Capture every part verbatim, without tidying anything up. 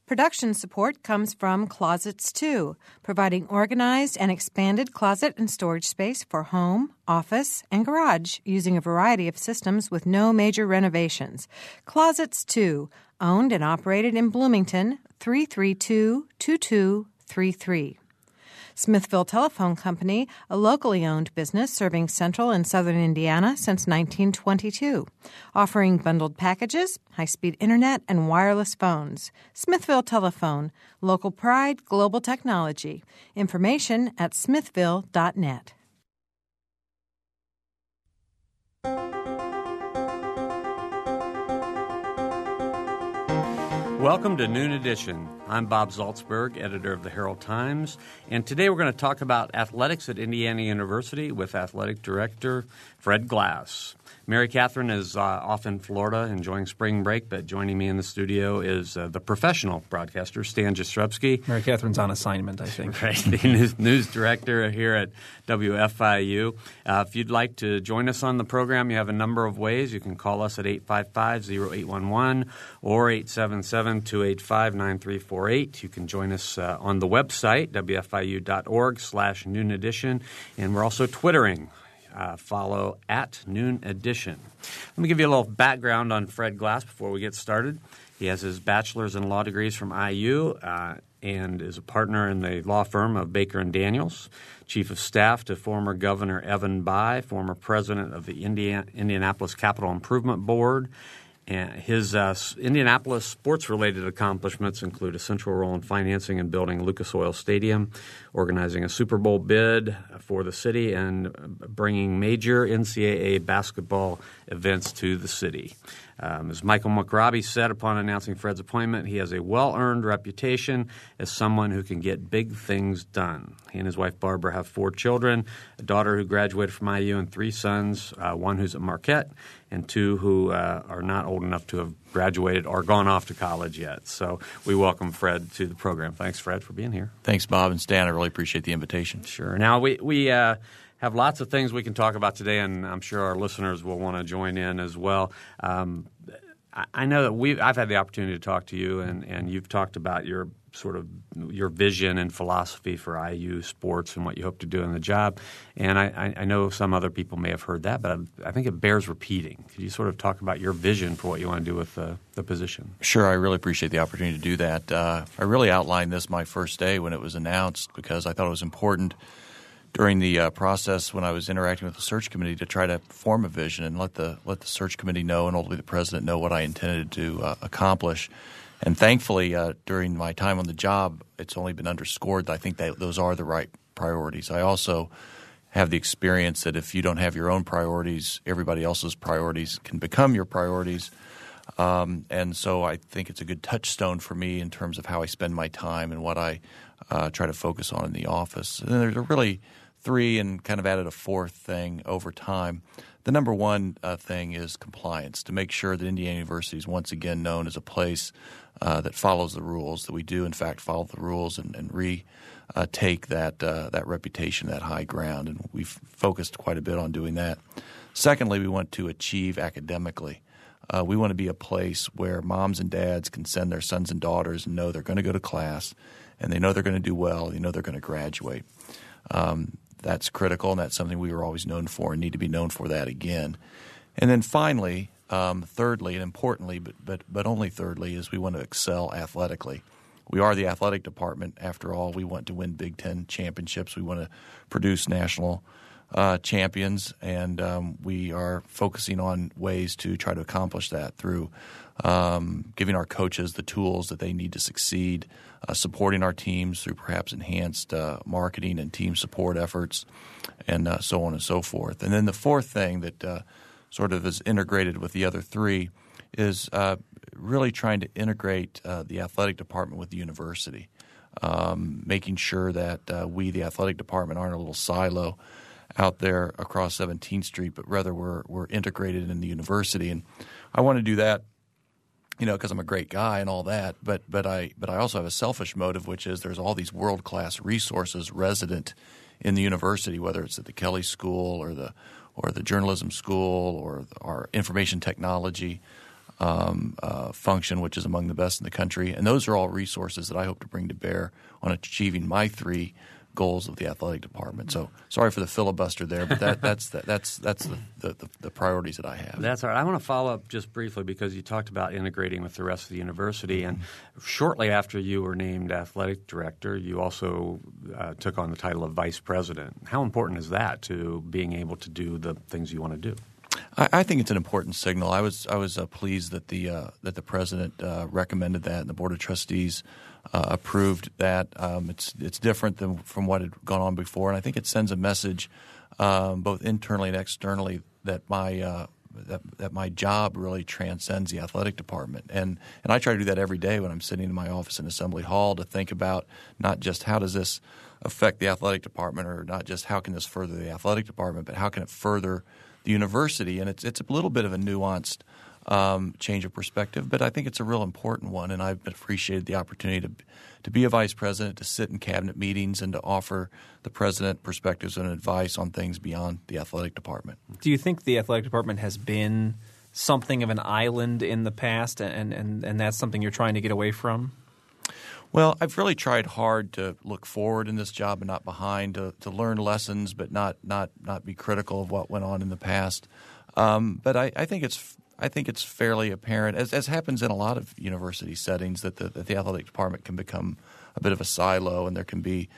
Production support comes from Closets two, providing organized and expanded closet and storage space for home, office, and garage using a variety of systems with no major renovations. Closets two, owned and operated in Bloomington, three three two, two two three three. Smithville Telephone Company, a locally owned business serving central and southern Indiana since nineteen twenty-two, offering bundled packages, high-speed internet, and wireless phones. Smithville Telephone, local pride, global technology. Information at smithville dot net. Welcome to Noon Edition. I'm Bob Zaltsberg, editor of the Herald Times, and today we're going to talk about athletics at Indiana University with athletic director Fred Glass. Mary Catherine is uh, off in Florida enjoying spring break, but joining me in the studio is uh, the professional broadcaster, Stan Jastrzebski. Mary Catherine's on assignment, I think. Right, the news, news director here at W F I U. Uh, if you'd like to join us on the program, you have a number of ways. You can call us at eight five five, oh eight one one or eight seven seven, two eight five, nine three four eight. You can join us uh, on the website, W F I U dot org slash noon edition, and we're also Twittering. Uh, follow at Noon Edition. Let me give you a little background on Fred Glass before we get started. He has his bachelor's in law degrees from I U uh, and is a partner in the law firm of Baker and Daniels, chief of staff to former Governor Evan Bayh, former president of the Indiana, Indianapolis Capital Improvement Board. And his uh, Indianapolis sports-related accomplishments include a central role in financing and building Lucas Oil Stadium, organizing a Super Bowl bid for the city, and bringing major N C double A basketball events to the city. Um, as Michael McRobbie said upon announcing Fred's appointment, he has a well-earned reputation as someone who can get big things done. He and his wife Barbara have four children, a daughter who graduated from I U and three sons, uh, one who's at Marquette and two who uh, are not old enough to have graduated or gone off to college yet. So we welcome Fred to the program. Thanks, Fred, for being here. Thanks, Bob and Stan. I really appreciate the invitation. Sure. Now, we, we uh, have lots of things we can talk about today, and I'm sure our listeners will want to join in as well. Um, I, I know that we I've had the opportunity to talk to you, and, and you've talked about your sort of your vision and philosophy for I U sports and what you hope to do in the job. And I, I know some other people may have heard that, but I, I think it bears repeating. Could you sort of talk about your vision for what you want to do with the, the position? Sure. I really appreciate the opportunity to do that. Uh, I really outlined this my first day when it was announced because I thought it was important during the uh, process when I was interacting with the search committee to try to form a vision and let the let the search committee know and ultimately the president know what I intended to uh, accomplish. And thankfully, uh, during my time on the job, it's only been underscored that I think that those are the right priorities. I also have the experience that if you don't have your own priorities, everybody else's priorities can become your priorities. Um, and so I think it's a good touchstone for me in terms of how I spend my time and what I uh, try to focus on in the office. And there's really three and kind of added a fourth thing over time. The number one uh, thing is compliance, to make sure that Indiana University is once again known as a place uh, that follows the rules, that we do in fact follow the rules and, and retake uh, that uh, that reputation, that high ground. And we've focused quite a bit on doing that. Secondly, we want to achieve academically. Uh, we want to be a place where moms and dads can send their sons and daughters and know they're going to go to class and they know they're going to do well, they know they're going to graduate. Um, That's critical, and that's something we were always known for and need to be known for that again. And then finally, um, thirdly, and importantly, but, but but only thirdly, is we want to excel athletically. We are the athletic department. After all, we want to win Big Ten championships. We want to produce national uh, champions, and um, we are focusing on ways to try to accomplish that through um, giving our coaches the tools that they need to succeed, uh, supporting our teams through perhaps enhanced uh, marketing and team support efforts, and uh, so on and so forth. And then the fourth thing that uh, sort of is integrated with the other three is uh, really trying to integrate uh, the athletic department with the university, um, making sure that uh, we, the athletic department, aren't a little silo out there across seventeenth Street, but rather we're we're integrated in the university. And I want to do that, you know, because I'm a great guy and all that, but but I but I also have a selfish motive, which is there's all these world-class resources resident in the university, whether it's at the Kelley School or the or the journalism school or our information technology um, uh, function, which is among the best in the country. And those are all resources that I hope to bring to bear on achieving my three goals of the athletic department. So sorry for the filibuster there, but that, that's the, that's that's the, the, the priorities that I have. That's all right. I want to follow up just briefly because you talked about integrating with the rest of the university. And shortly after you were named athletic director, you also uh, took on the title of vice president. How important is that to being able to do the things you want to do? I, I think it's an important signal. I was I was uh, pleased that the uh, that the president uh, recommended that, and the board of trustees uh, approved that. Um, it's it's different than from what had gone on before, and I think it sends a message um, both internally and externally that my uh, that, that my job really transcends the athletic department, and and I try to do that every day when I'm sitting in my office in Assembly Hall to think about not just how does this affect the athletic department, or not just how can this further the athletic department, but how can it further the university. And it's it's a little bit of a nuanced um, change of perspective, but I think it's a real important one. And I've appreciated the opportunity to to be a vice president, to sit in cabinet meetings, and to offer the president perspectives and advice on things beyond the athletic department. Do you think the athletic department has been something of an island in the past, and and, and that's something you're trying to get away from? Well, I've really tried hard to look forward in this job and not behind, to, to learn lessons but not, not not be critical of what went on in the past. Um, but I, I think it's I think it's fairly apparent, as, as happens in a lot of university settings, that the, that the athletic department can become a bit of a silo, and there can be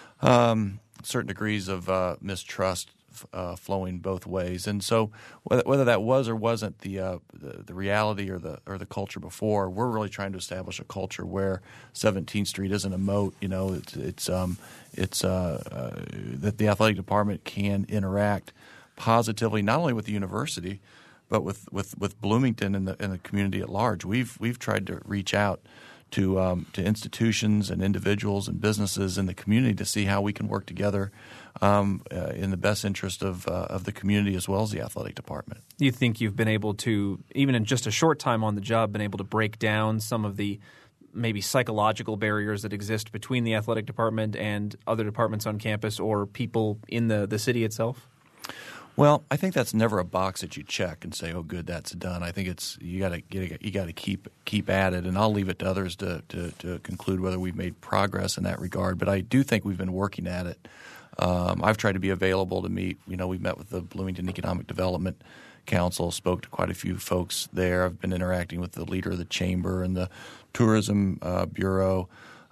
um, certain degrees of uh, mistrust Uh, flowing both ways. And so whether, whether that was or wasn't the, uh, the the reality or the or the culture before, we're really trying to establish a culture where seventeenth Street isn't a moat. You know, it's it's um it's uh, uh, that the athletic department can interact positively not only with the university but with, with, with Bloomington and the and the community at large. We've we've tried to reach out to um, to institutions and individuals and businesses in the community to see how we can work together um, uh, in the best interest of uh, of the community as well as the athletic department. Do you think you've been able to, even in just a short time on the job, been able to break down some of the maybe psychological barriers that exist between the athletic department and other departments on campus or people in the, the city itself? Well, I think that's never a box that you check and say, "Oh, good, that's done." I think it's you got to get you got to keep keep at it, and I'll leave it to others to, to to conclude whether we've made progress in that regard. But I do think we've been working at it. Um, I've tried to be available to meet. You know, we've met with the Bloomington Economic Development Council, spoke to quite a few folks there. I've been interacting with the leader of the chamber and the tourism uh, bureau.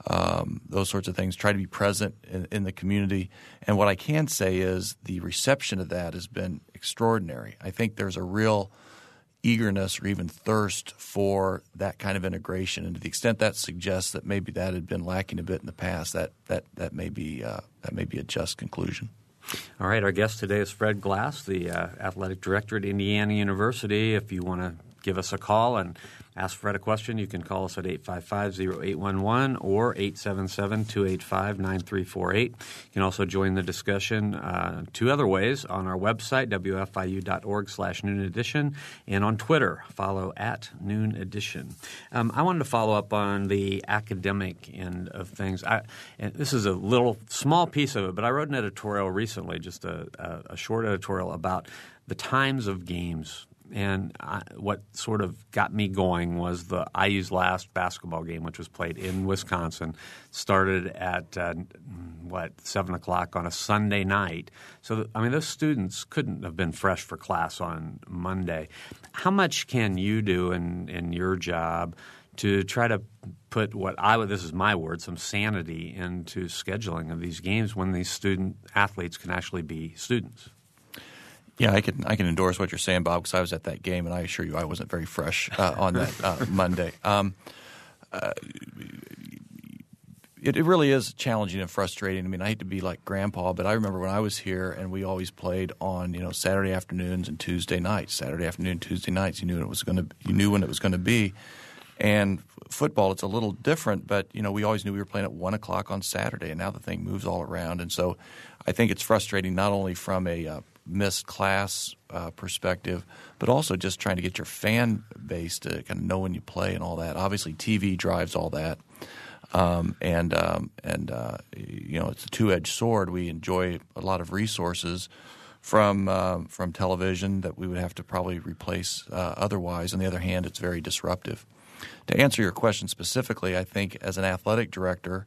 Um, those sorts of things, try to be present in, in the community. And what I can say is the reception of that has been extraordinary. I think there's a real eagerness or even thirst for that kind of integration. And to the extent that suggests that maybe that had been lacking a bit in the past, that that, that, may, be, uh, that may be a just conclusion. All right. Our guest today is Fred Glass, the uh, athletic director at Indiana University. If you want to give us a call and ask Fred a question, you can call us at eight five five, zero eight one one or eight seven seven, two eight five, nine three four eight. You can also join the discussion uh, two other ways: on our website, W F I U dot org slash noon edition, and on Twitter, follow at noon edition. Um, I wanted to follow up on the academic end of things. I, and this is a little small piece of it, but I wrote an editorial recently, just a, a, a short editorial about the times of games. And I, what sort of got me going was the I U's last basketball game, which was played in Wisconsin, started at, uh, what, seven o'clock on a Sunday night. So, I mean, those students couldn't have been fresh for class on Monday. How much can you do in, in your job to try to put what I would – this is my word – some sanity into scheduling of these games when these student athletes can actually be students? Yeah, I can I can endorse what you're saying, Bob, because I was at that game, and I assure you I wasn't very fresh uh, on that uh, Monday. Um, uh, it, it really is challenging and frustrating. I mean, I hate to be like Grandpa, but I remember when I was here, and we always played on you know Saturday afternoons and Tuesday nights. Saturday afternoon, Tuesday nights. You knew it was going to. You knew when it was going to be. And football, it's a little different, but you know we always knew we were playing at one o'clock on Saturday, and now the thing moves all around, and so I think it's frustrating not only from a uh, missed class uh, perspective, but also just trying to get your fan base to kind of know when you play and all that. Obviously, T V drives all that, um, and um, and uh, you know it's a two-edged sword. We enjoy a lot of resources from uh, from television that we would have to probably replace uh, otherwise. On the other hand, it's very disruptive. To answer your question specifically, I think as an athletic director,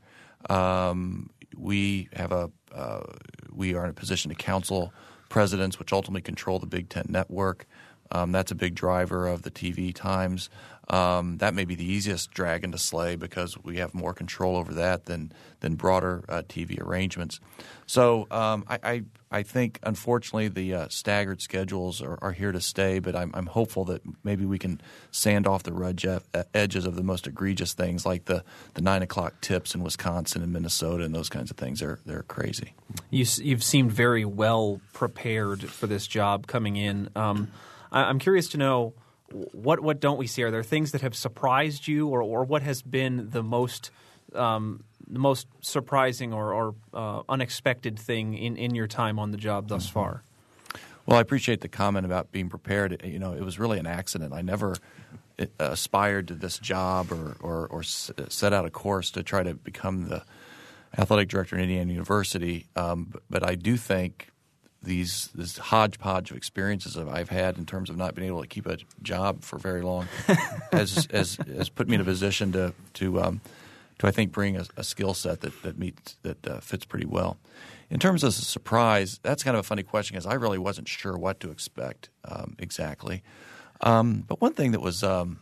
um, we have a uh, we are in a position to counsel presidents, which ultimately control the Big Ten network. Um, that's a big driver of the T V times. Um, that may be the easiest dragon to slay because we have more control over that than than broader uh, T V arrangements. So um, I, I I think unfortunately the uh, staggered schedules are, are here to stay, but I'm, I'm hopeful that maybe we can sand off the rudge, uh, edges of the most egregious things like the, the nine o'clock tips in Wisconsin and Minnesota and those kinds of things. They're they're crazy. You, you've seemed very well prepared for this job coming in. Um, I, I'm curious to know. What what don't we see? Are there things that have surprised you, or, or what has been the most um, the most surprising or, or uh, unexpected thing in, in your time on the job thus far? Well, I appreciate the comment about being prepared. You know, it was really an accident. I never aspired to this job or, or, or set out a course to try to become the athletic director at Indiana University. Um, but, but I do think these this hodgepodge of experiences that I've had in terms of not being able to keep a job for very long has, has has put me in a position to to um, to I think bring a, a skill set that that meets that uh, fits pretty well. In terms of a surprise, that's kind of a funny question because I really wasn't sure what to expect um, exactly. Um, but one thing that was um,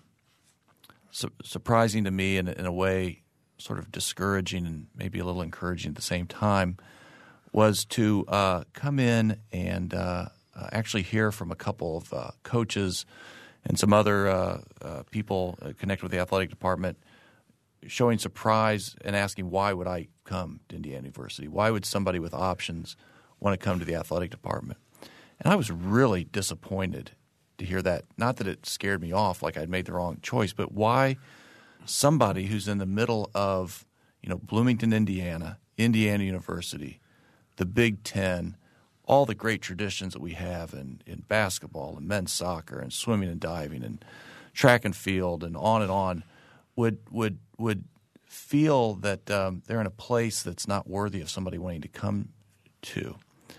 su- surprising to me in, in a way, sort of discouraging and maybe a little encouraging at the same time, was to uh, come in and uh, uh, actually hear from a couple of uh, coaches and some other uh, uh, people connected with the athletic department showing surprise and asking why would I come to Indiana University? Why would somebody with options want to come to the athletic department? And I was really disappointed to hear that. Not that it scared me off like I'd made the wrong choice, but why somebody who's in the middle of, you know, Bloomington, Indiana, Indiana University, the Big Ten, all the great traditions that we have in, in basketball and men's soccer and swimming and diving and track and field and on and on, would would would feel that um, they're in a place that's not worthy of somebody wanting to come to.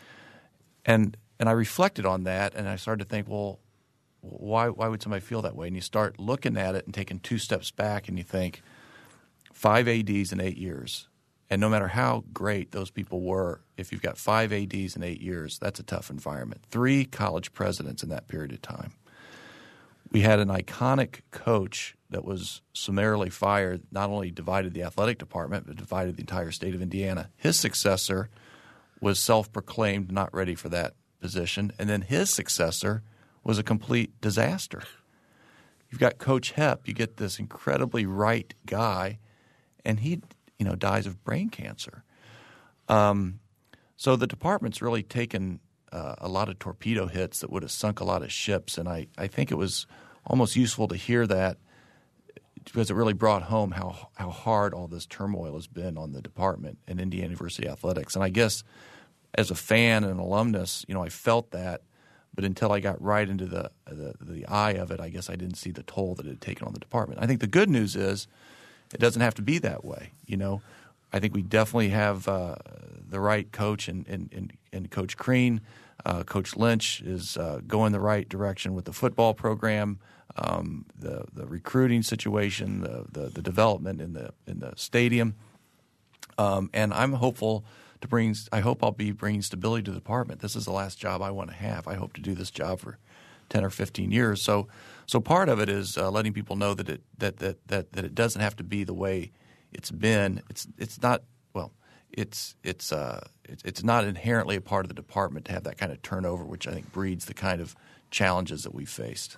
And and I reflected on that, and I started to think, well, why why would somebody feel that way? And you start looking at it and taking two steps back, and you think, five A Ds in eight years. And no matter how great those people were, if you've got five A Ds in eight years, that's a tough environment. Three college presidents in that period of time. We had an iconic coach that was summarily fired, not only divided the athletic department, but divided the entire state of Indiana. His successor was self-proclaimed not ready for that position, and then his successor was a complete disaster. You've got Coach Hepp. You get this incredibly right guy, and he – you know, dies of brain cancer. Um, so the department's really taken uh, a lot of torpedo hits that would have sunk a lot of ships, and I, I think it was almost useful to hear that because it really brought home how how hard all this turmoil has been on the department and Indiana University athletics. And I guess as a fan and an alumnus, you know, I felt that, but until I got right into the, the the eye of it, I guess I didn't see the toll that it had taken on the department. I think the good news is it doesn't have to be that way. You know, I think we definitely have uh, the right coach in, in, in, in Coach Crean. Uh, Coach Lynch is uh, going the right direction with the football program, um, the the recruiting situation, the, the the development in the in the stadium, um, and I'm hopeful to bring. I hope I'll be bringing stability to the department. This is the last job I want to have. I hope to do this job for ten or fifteen years. So, so part of it is uh, letting people know that it that, that that that it doesn't have to be the way it's been. It's it's not well. It's it's uh it's, it's not inherently a part of the department to have that kind of turnover, which I think breeds the kind of challenges that we've faced.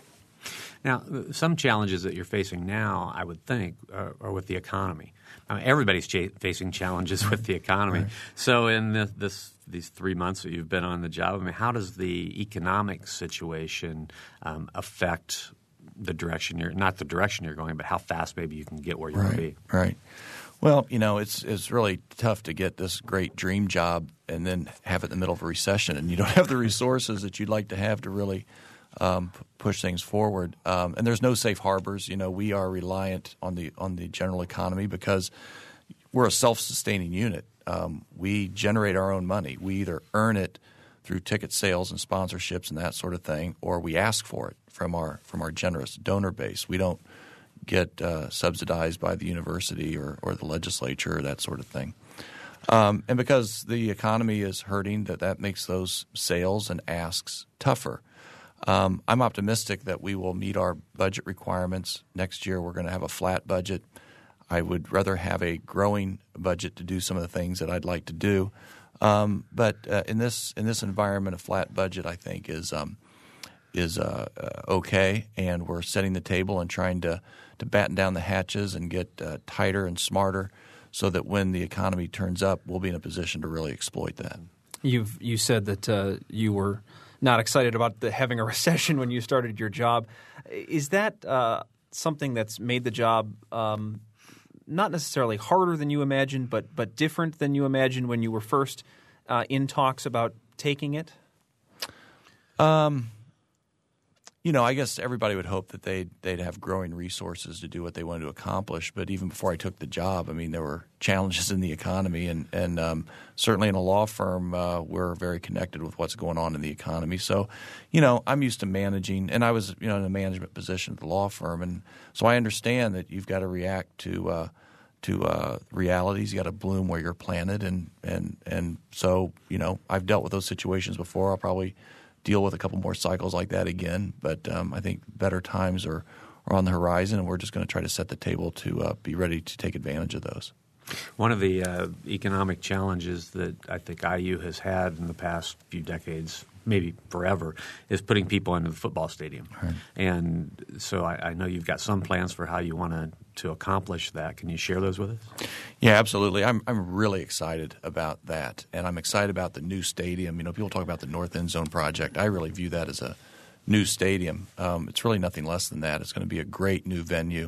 Now, some challenges that you're facing now, I would think, are, are with the economy. I mean, everybody's cha- facing challenges with the economy. Right. So in this, this these three months that you've been on the job, I mean, how does the economic situation um, affect the direction you're – not the direction you're going, but how fast maybe you can get where you right, want to be? Right. Well, you know, it's it's really tough to get this great dream job and then have it in the middle of a recession, and you don't have the resources that you'd like to have to really um, p- push things forward. Um, and there's no safe harbors. You know, we are reliant on the on the general economy because we're a self-sustaining unit. Um, we generate our own money. We either earn it through ticket sales and sponsorships and that sort of thing, or we ask for it from our from our generous donor base. We don't get uh, subsidized by the university or, or the legislature or that sort of thing. Um, and because the economy is hurting, that that makes those sales and asks tougher. Um, I'm optimistic that we will meet our budget requirements. Next year we're going to have a flat budget. I would rather have a growing budget to do some of the things that I'd like to do. Um, but uh, in this in this environment, a flat budget, I think, is um, is uh, uh, okay, and we're setting the table and trying to, to batten down the hatches and get uh, tighter and smarter so that when the economy turns up, we'll be in a position to really exploit that. You've you said that uh, you were not excited about the, having a recession when you started your job. Is that uh, something that's made the job um, not necessarily harder than you imagined, but but different than you imagined when you were first uh, in talks about taking it? Um, you know, I guess everybody would hope that they'd, they'd have growing resources to do what they wanted to accomplish. But even before I took the job, I mean, there were challenges in the economy. And, and um, certainly in a law firm, uh, we're very connected with what's going on in the economy. So, you know, I'm used to managing. And I was, you know, in a management position at the law firm. And so I understand that you've got to react to uh, to uh, realities. You got to bloom where you're planted. And, and, and so, you know, I've dealt with those situations before. I'll probably deal with a couple more cycles like that again. But um, I think better times are, are on the horizon, and we're just going to try to set the table to uh, be ready to take advantage of those. One of the uh, economic challenges that I think I U has had in the past few decades, maybe forever, is putting people into the football stadium. Right. And so I, I know you've got some plans for how you want to to accomplish that. Can you share those with us? Yeah, absolutely. I'm I'm really excited about that, and I'm excited about the new stadium. You know, people talk about the North End Zone project. I really view that as a new stadium. Um, it's really nothing less than that. It's going to be a great new venue.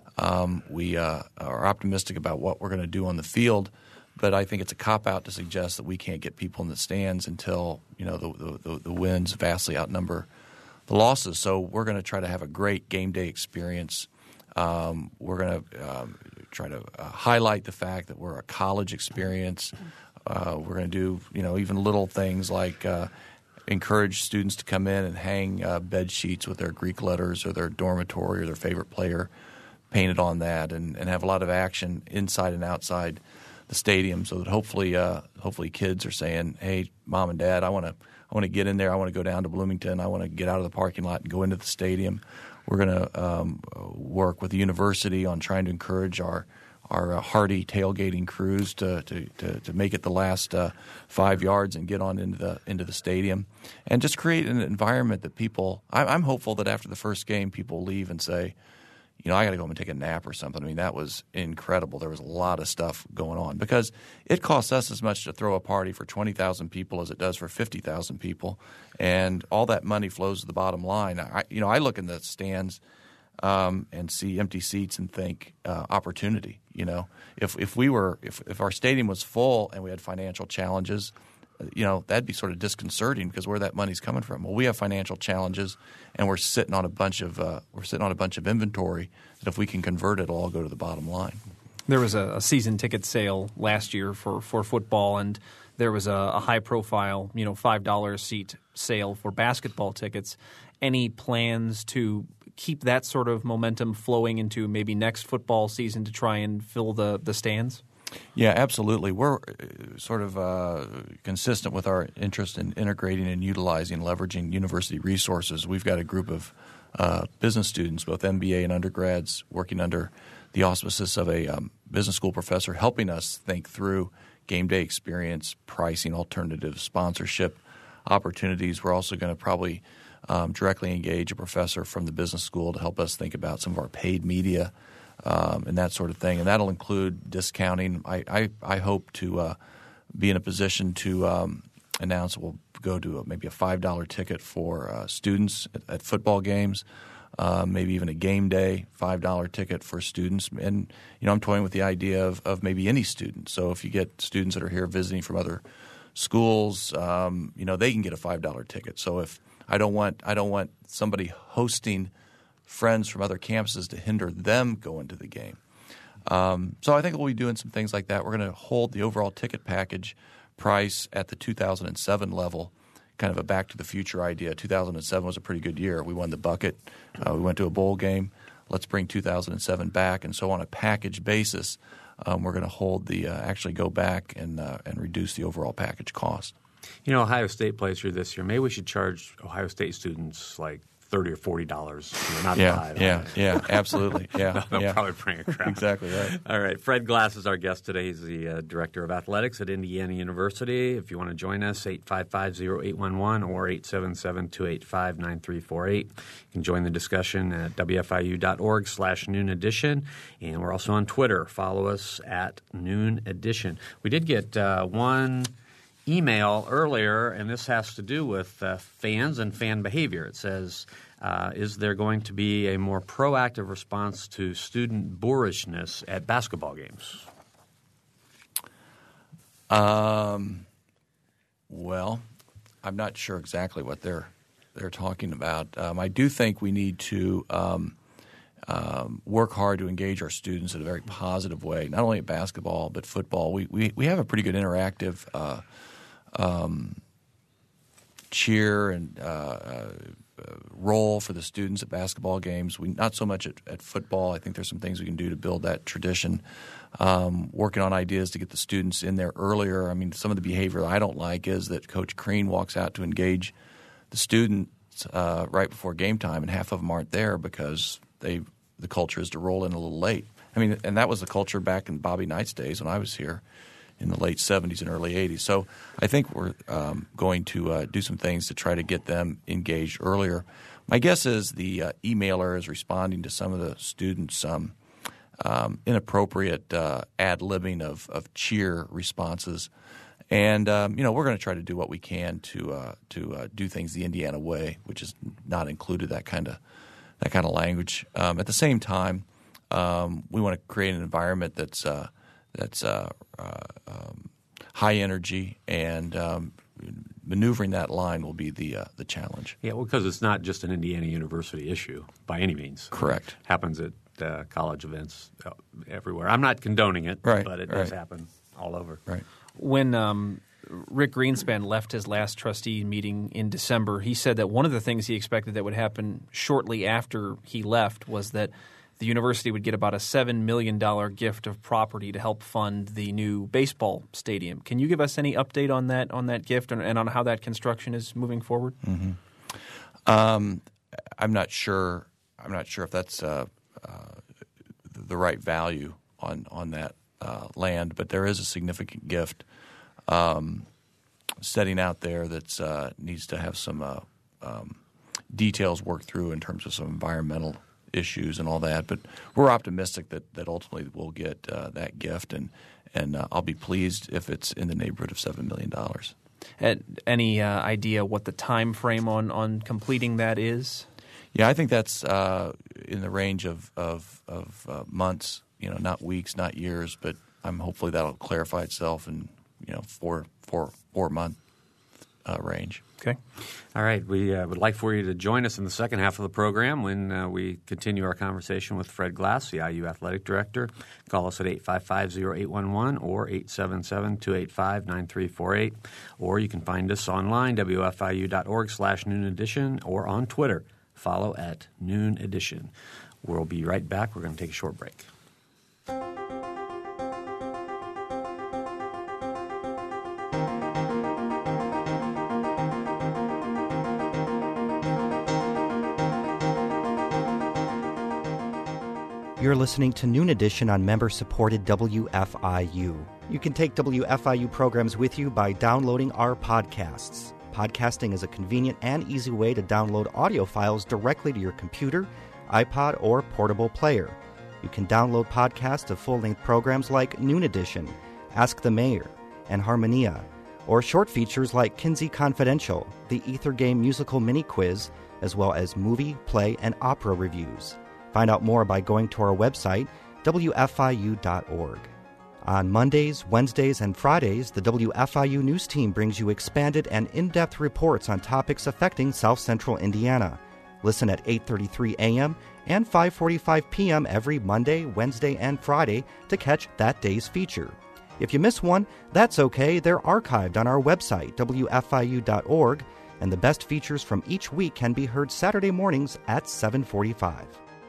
Um, we uh, are optimistic about what we're going to do on the field, but I think it's a cop-out to suggest that we can't get people in the stands until, you know, the, the, the wins vastly outnumber the losses. So we're going to try to have a great game day experience. Um, we're going to um, try to uh, highlight the fact that we're a college experience. Uh, we're going to do, you know, even little things like uh, encourage students to come in and hang uh, bed sheets with their Greek letters or their dormitory or their favorite player painted on that, and, and have a lot of action inside and outside the stadium, so that hopefully, uh, hopefully, kids are saying, "Hey, mom and dad, I want to, I want to get in there. I want to go down to Bloomington. I want to get out of the parking lot and go into the stadium." We're going to um, work with the university on trying to encourage our our uh, hardy tailgating crews to to, to, to make it the last uh, five yards and get on into the into the stadium, and just create an environment that people. I, I'm hopeful that after the first game, people leave and say, you know, I got to go home and take a nap or something. I mean, that was incredible. There was a lot of stuff going on because it costs us as much to throw a party for twenty thousand people as it does for fifty thousand people, and all that money flows to the bottom line. I, you know, I look in the stands um, and see empty seats and think uh, opportunity. You know, if if we were if if our stadium was full and we had financial challenges, you know, that'd be sort of disconcerting because where that money's coming from. Well, we have financial challenges, and we're sitting on a bunch of uh, we're sitting on a bunch of inventory that if we can convert it, it'll all go to the bottom line. There was a, a season ticket sale last year for, for football, and there was a, a high profile, you know, five dollars a seat sale for basketball tickets. Any plans to keep that sort of momentum flowing into maybe next football season to try and fill the, the stands? Yeah, absolutely. We're sort of uh, consistent with our interest in integrating and utilizing, leveraging university resources. We've got a group of uh, business students, both M B A and undergrads, working under the auspices of a um, business school professor, helping us think through game day experience, pricing alternatives, sponsorship opportunities. We're also going to probably um, directly engage a professor from the business school to help us think about some of our paid media Um, and that sort of thing, and that'll include discounting. I I, I hope to uh, be in a position to um, announce we'll go to a, maybe a five dollar ticket for uh, students at, at football games, uh, maybe even a game day five dollar ticket for students. And you know, I'm toying with the idea of, of maybe any student. So if you get students that are here visiting from other schools, um, you know, they can get a five dollar ticket. So if I don't want I don't want somebody hosting friends from other campuses to hinder them going to the game. Um, so I think we'll be doing some things like that. We're going to hold the overall ticket package price at the two thousand seven level, kind of a back to the future idea. two thousand seven was a pretty good year. We won the bucket. Uh, we went to a bowl game. Let's bring two thousand seven back. And so on a package basis, um, we're going to hold the uh, actually go back and uh, and reduce the overall package cost. You know, Ohio State plays here this year. Maybe we should charge Ohio State students like thirty or forty dollars. You know, not yeah, high, yeah, yeah, absolutely. Yeah, they'll yeah. probably bring a crowd. Exactly right. All right, Fred Glass is our guest today. He's the uh, director of athletics at Indiana University. If you want to join us, eight five five, zero eight one one or eight seven seven, two eight five, nine three four eight. You can join the discussion at W F I U dot org slash noon edition, and we're also on Twitter. Follow us at Noon Edition. We did get uh, one email earlier, and this has to do with uh, fans and fan behavior. It says, uh, is there going to be a more proactive response to student boorishness at basketball games? Um, well, I'm not sure exactly what they're they're talking about. Um, I do think we need to um, um, work hard to engage our students in a very positive way, not only at basketball but football. We we, we have a pretty good interactive uh, um, cheer and uh, uh, role for the students at basketball games. We not so much at, at football. I think there's some things we can do to build that tradition. Um, working on ideas to get the students in there earlier. I mean, some of the behavior I don't like is that Coach Crean walks out to engage the students uh, right before game time, and half of them aren't there because they the culture is to roll in a little late. I mean, and that was the culture back in Bobby Knight's days when I was here in the late seventies and early eighties. So I think we're um, going to uh, do some things to try to get them engaged earlier. My guess is the uh, emailer is responding to some of the students' um, um, inappropriate uh, ad-libbing of, of cheer responses. And, um, you know, we're going to try to do what we can to uh, to uh, do things the Indiana way, which has not included that kind of that kind of language. Um, at the same time, um, we want to create an environment that's uh, that's uh, uh, um, high energy, and um, maneuvering that line will be the uh, the challenge. Yeah, well, because it's not just an Indiana University issue by any means. Correct. It happens at uh, college events everywhere. I'm not condoning it, right, but it right. does happen all over. Right. When um, Rick Greenspan left his last trustee meeting in December, he said that one of the things he expected that would happen shortly after he left was that the university would get about a seven million dollars gift of property to help fund the new baseball stadium. Can you give us any update on that on that gift and, and on how that construction is moving forward? Mm-hmm. Um, I'm not sure. I'm not sure if that's uh, uh, the right value on on that uh, land, but there is a significant gift um, setting out there that uh, needs to have some uh, um, details worked through in terms of some environmental issues and all that, but we're optimistic that, that ultimately we'll get uh, that gift, and and uh, I'll be pleased if it's in the neighborhood of seven million dollars. Any uh, idea what the time frame on, on completing that is? Yeah, I think that's uh, in the range of of, of uh, months. You know, not weeks, not years, but I'm hopefully that'll clarify itself in you know four four four month uh, range. Okay. All right. We uh, would like for you to join us in the second half of the program when uh, we continue our conversation with Fred Glass, the I U Athletic Director. Call us at eight five five, zero eight one one or eight seven seven, two eight five, nine three four eight. Or you can find us online, W F I U dot org slash noon edition, or on Twitter. Follow at Noon Edition. We'll be right back. We're going to take a short break. You're listening to Noon Edition on member-supported W F I U. You can take W F I U programs with you by downloading our podcasts. Podcasting is a convenient and easy way to download audio files directly to your computer, iPod, or portable player. You can download podcasts of full-length programs like Noon Edition, Ask the Mayor, and Harmonia, or short features like Kinsey Confidential, the Ether Game musical mini-quiz, as well as movie, play, and opera reviews. Find out more by going to our website, W F I U dot org. On Mondays, Wednesdays, and Fridays, the W F I U News Team brings you expanded and in-depth reports on topics affecting South Central Indiana. Listen at eight thirty-three a.m. and five forty-five p.m. every Monday, Wednesday, and Friday to catch that day's feature. If you miss one, that's okay. They're archived on our website, W F I U dot org, and the best features from each week can be heard Saturday mornings at seven forty-five.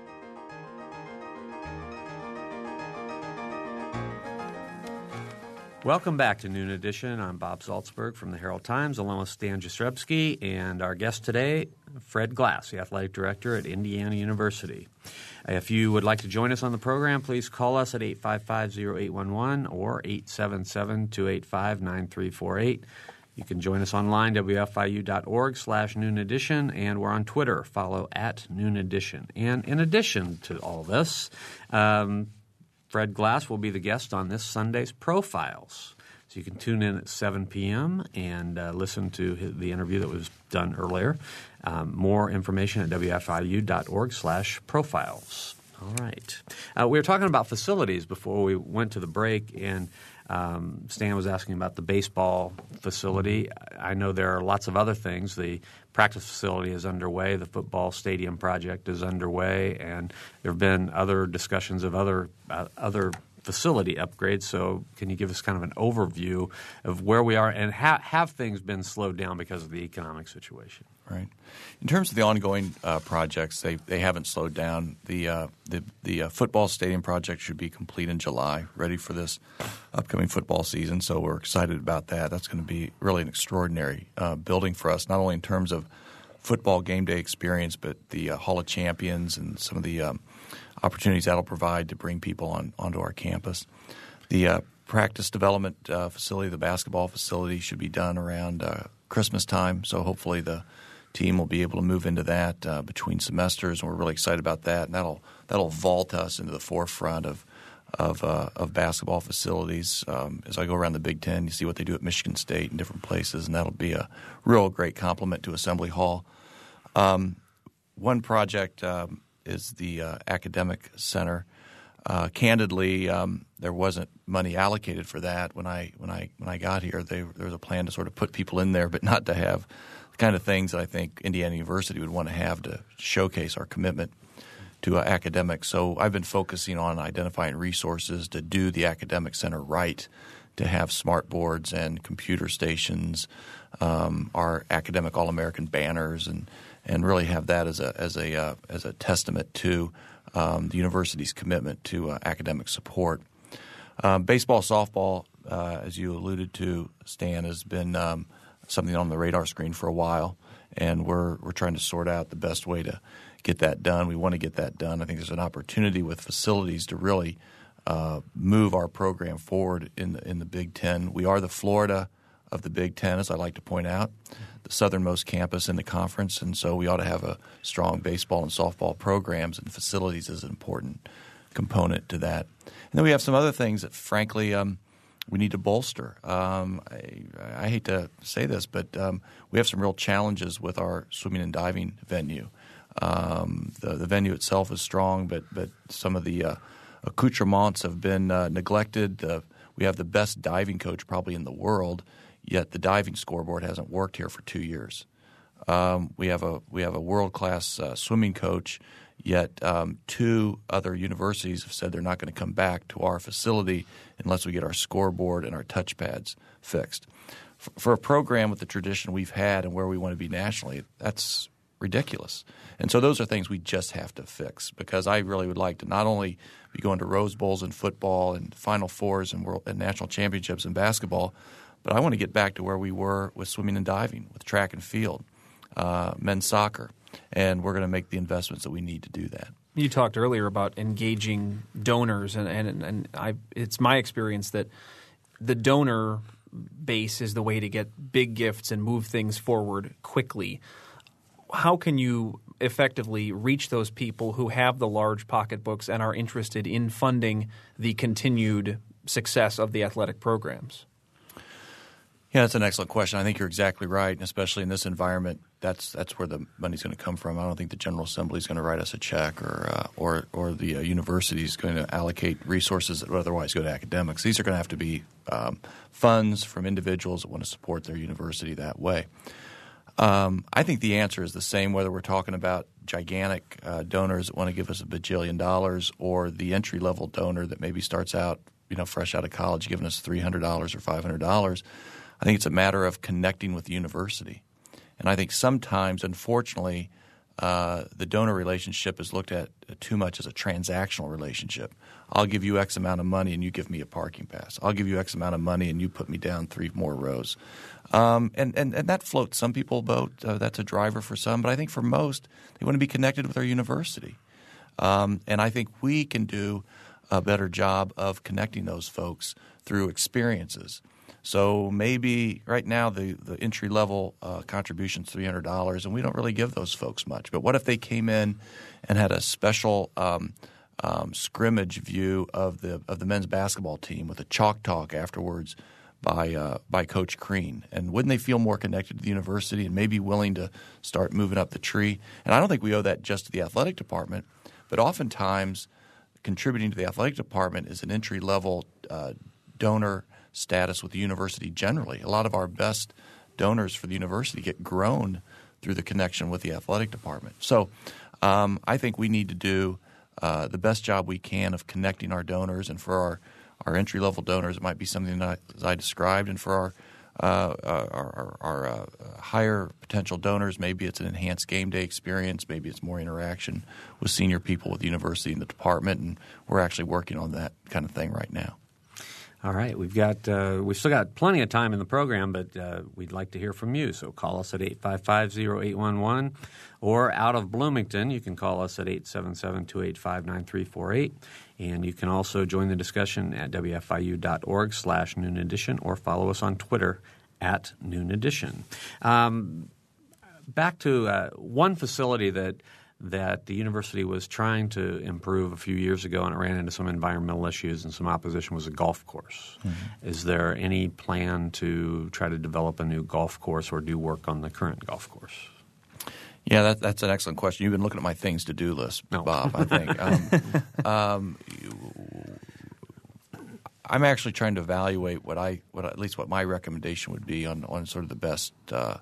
Welcome back to Noon Edition. I'm Bob Salzberg from the Herald Times, along with Stan Jastrzebski, and our guest today, Fred Glass, the Athletic Director at Indiana University. If you would like to join us on the program, please call us at eight five five, oh eight one one or eight seven seven, two eight five, nine three four eight. You can join us online, W F I U dot org slash Noon Edition, and we're on Twitter. Follow at Noon Edition. And in addition to all this, um, Fred Glass will be the guest on this Sunday's Profiles. So you can tune in at seven p.m. and uh, listen to his, the interview that was done earlier. Um, more information at W F I U dot org slash profiles. All right. Uh, we were talking about facilities before we went to the break, and um, Stan was asking about the baseball facility. I know there are lots of other things. The practice facility is underway. The football stadium project is underway, and there have been other discussions of other uh, other facility upgrades. So can you give us kind of an overview of where we are, and ha- have things been slowed down because of the economic situation? Right. In terms of the ongoing uh, projects, they they haven't slowed down. The uh, the the uh, football stadium project should be complete in July, ready for this upcoming football season. So we're excited about that. That's going to be really an extraordinary uh, building for us, not only in terms of football game day experience, but the uh, Hall of Champions and some of the um, opportunities that'll provide to bring people on onto our campus. The uh, practice development uh, facility, the basketball facility, should be done around uh, Christmas time. So hopefully the team will be able to move into that uh, between semesters, and we're really excited about that. And that'll that'll vault us into the forefront of of, uh, of basketball facilities. Um, as I go around the Big Ten, you see what they do at Michigan State and different places, and that'll be a real great complement to Assembly Hall. Um, one project um, is the uh, academic center. Uh, candidly, um, there wasn't money allocated for that when I when I when I got here. They, there was a plan to sort of put people in there, but not to have the kind of things that I think Indiana University would want to have to showcase our commitment to uh, academics. So I've been focusing on identifying resources to do the academic center right, to have smart boards and computer stations, um, our academic All-American banners, and and really have that as a as a uh, as a testament to um, the university's commitment to uh, academic support. Um, baseball, softball, uh, as you alluded to, Stan, has been um, something on the radar screen for a while, and we're we're trying to sort out the best way to get that done. We want to get that done. I think there's an opportunity with facilities to really uh, move our program forward in the, in the Big Ten. We are the Florida of the Big Ten, as I like to point out, the southernmost campus in the conference, and so we ought to have a strong baseball and softball programs, and facilities is an important component to that. And then we have some other things that, frankly, um, we need to bolster. Um, I, I hate to say this, but um, we have some real challenges with our swimming and diving venue. Um, the, the venue itself is strong, but but some of the uh, accoutrements have been uh, neglected. Uh, we have the best diving coach probably in the world, yet the diving scoreboard hasn't worked here for two years. Um, we have a we have a world class uh, swimming coach, yet um, two other universities have said they're not going to come back to our facility unless we get our scoreboard and our touchpads fixed. For, for a program with the tradition we've had and where we want to be nationally, that's ridiculous. And so those are things we just have to fix, because I really would like to not only be going to Rose Bowls in football and Final Fours and world and national championships in basketball, but I want to get back to where we were with swimming and diving, with track and field, uh, men's soccer, and we're going to make the investments that we need to do that. You talked earlier about engaging donors, and, and, and I, it's my experience that the donor base is the way to get big gifts and move things forward quickly. How can you effectively reach those people who have the large pocketbooks and are interested in funding the continued success of the athletic programs? Yeah, that's an excellent question. I think you're exactly right, and especially in this environment, that's that's where the money's going to come from. I don't think the General Assembly is going to write us a check, or uh, or or the uh, university is going to allocate resources that would otherwise go to academics. These are going to have to be um, funds from individuals that want to support their university that way. Um, I think the answer is the same whether we're talking about gigantic uh, donors that want to give us a bajillion dollars, or the entry-level donor that maybe starts out, you know, fresh out of college giving us three hundred dollars or five hundred dollars. I think it's a matter of connecting with the university And I think sometimes, unfortunately, uh, the donor relationship is looked at too much as a transactional relationship. I'll give you X amount of money and you give me a parking pass. I'll give you X amount of money and you put me down three more rows. Um, and, and, and that floats some people boat. Uh, that's a driver for some. But I think for most, they want to be connected with our university. Um, and I think we can do a better job of connecting those folks through experiences. So maybe right now the, the entry-level uh, contribution is three hundred dollars, and we don't really give those folks much. But what if they came in and had a special um, um, scrimmage view of the of the men's basketball team with a chalk talk afterwards by uh, by Coach Crean? And wouldn't they feel more connected to the university and maybe willing to start moving up the tree? And I don't think we owe that just to the athletic department, but oftentimes contributing to the athletic department is an entry-level uh, donor status with the university generally. A lot of our best donors for the university get grown through the connection with the athletic department. So um, I think we need to do uh, the best job we can of connecting our donors. And for our, our entry-level donors, it might be something that I, as I described. And for our uh, our, our, our uh, higher potential donors, maybe it's an enhanced game day experience. Maybe it's more interaction with senior people with the university and the department. And we're actually working on that kind of thing right now. All right, we've got uh, we've still got plenty of time in the program, but uh, we'd like to hear from you. So call us at eight five five, zero eight one one, or out of Bloomington, you can call us at eight seven seven, two eight five, nine three four eight. And you can also join the discussion at W F I U dot org slash Noon Edition, or follow us on Twitter at Noon Edition. Um, back to uh, one facility that that the university was trying to improve a few years ago, and it ran into some environmental issues and some opposition, was a golf course. Mm-hmm. Is there any plan to try to develop a new golf course or do work on the current golf course? Yeah, that, that's an excellent question. You've been looking at my things to do list, no. Bob, I think. um, um, I'm actually trying to evaluate what I, what at least what my recommendation would be on, on sort of the best uh,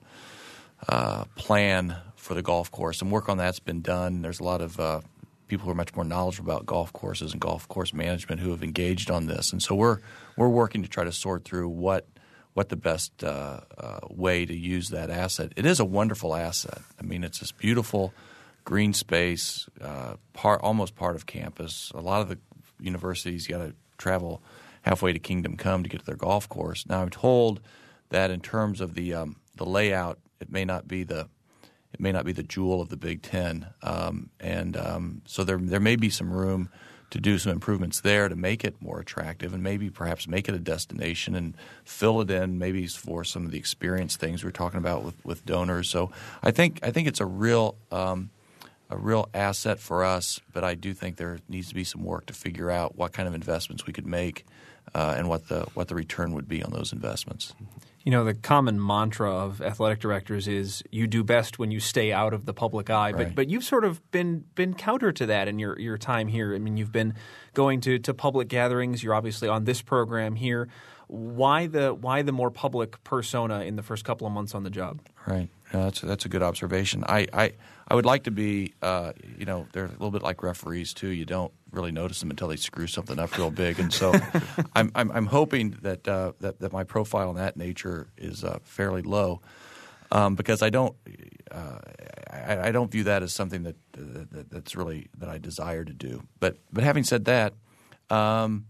uh, plan for the golf course, and work on that's been done. There's a lot of uh, people who are much more knowledgeable about golf courses and golf course management who have engaged on this, and so we're we're working to try to sort through what what the best uh, uh, way to use that asset. It is a wonderful asset. I mean, it's this beautiful green space, uh, part almost part of campus. A lot of the universities got to travel halfway to Kingdom Come to get to their golf course. Now, I'm told that in terms of the um, the layout, it may not be the It may not be the jewel of the Big Ten, um, and um, so there there may be some room to do some improvements there to make it more attractive, and maybe perhaps make it a destination and fill it in maybe for some of the experience things we're talking about with, with donors. So I think I think it's a real um, a real asset for us, but I do think there needs to be some work to figure out what kind of investments we could make uh, and what the what the return would be on those investments. You know, the common mantra of athletic directors is you do best when you stay out of the public eye. Right. But but you've sort of been been counter to that in your, your time here. I mean, you've been going to, to public gatherings. You're obviously on this program here. Why the why the more public persona in the first couple of months on the job? Right. Yeah, that's a, that's a good observation. I, I, I would like to be, uh, you know, they're a little bit like referees too. You don't really notice them until they screw something up real big. And so I'm, I'm I'm hoping that uh, that that my profile in that nature is uh, fairly low, um, because I don't uh, I, I don't view that as something that, that that's really that I desire to do. But but having said that, um,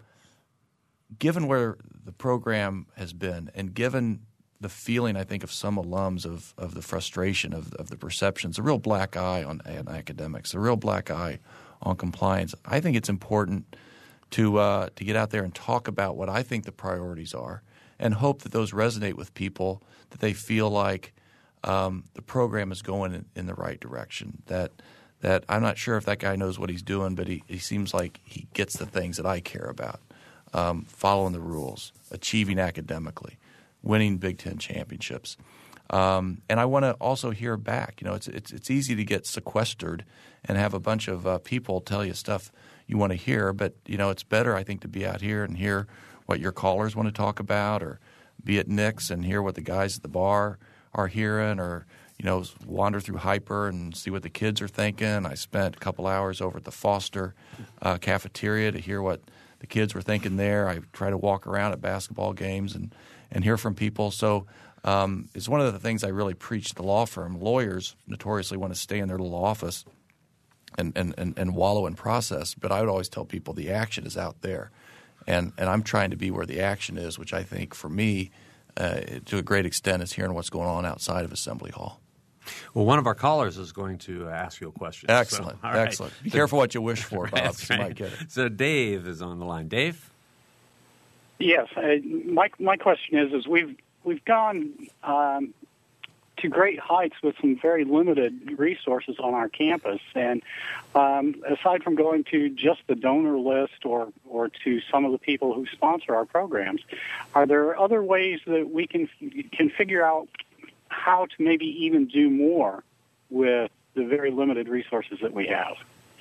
given where the program has been, and given the feeling, I think, of some alums of, of the frustration of, of the perceptions, a real black eye on, on academics, a real black eye on compliance, I think it's important to uh, to get out there and talk about what I think the priorities are, and hope that those resonate with people, that they feel like um, the program is going in, in the right direction, that that I'm not sure if that guy knows what he's doing, but he, he seems like he gets the things that I care about, um, following the rules, achieving academically, winning Big Ten championships. Um, and I want to also hear back. You know, it's it's it's easy to get sequestered and have a bunch of uh, people tell you stuff you want to hear, but you know, it's better, I think, to be out here and hear what your callers want to talk about, or be at Nick's and hear what the guys at the bar are hearing, or you know, wander through Hyper and see what the kids are thinking. I spent a couple hours over at the Foster uh, cafeteria to hear what the kids were thinking there. I try to walk around at basketball games and and hear from people. So um, is one of the things I really preach to the law firm. Lawyers notoriously want to stay in their little office and, and, and, and wallow in process, but I would always tell people the action is out there. And, and I'm trying to be where the action is, which I think for me, uh, to a great extent, is hearing what's going on outside of Assembly Hall. Well, one of our callers is going to ask you a question. Excellent. So, all right. Excellent. Be careful what you wish for, Bob. That's right. You might get it. So Dave is on the line. Dave? Yes. Uh, my my question is, is we've we've gone um, to great heights with some very limited resources on our campus. And um, aside from going to just the donor list or, or to some of the people who sponsor our programs, are there other ways that we can can figure out how to maybe even do more with the very limited resources that we have?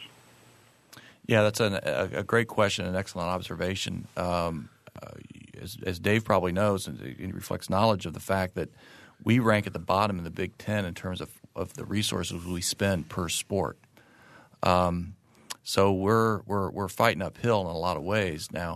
Yeah, that's an, a, a great question, an excellent observation. Um, uh, as, as Dave probably knows, and it reflects knowledge of the fact that we rank at the bottom in the Big Ten in terms of, of the resources we spend per sport. Um, so we're we're we're fighting uphill in a lot of ways now.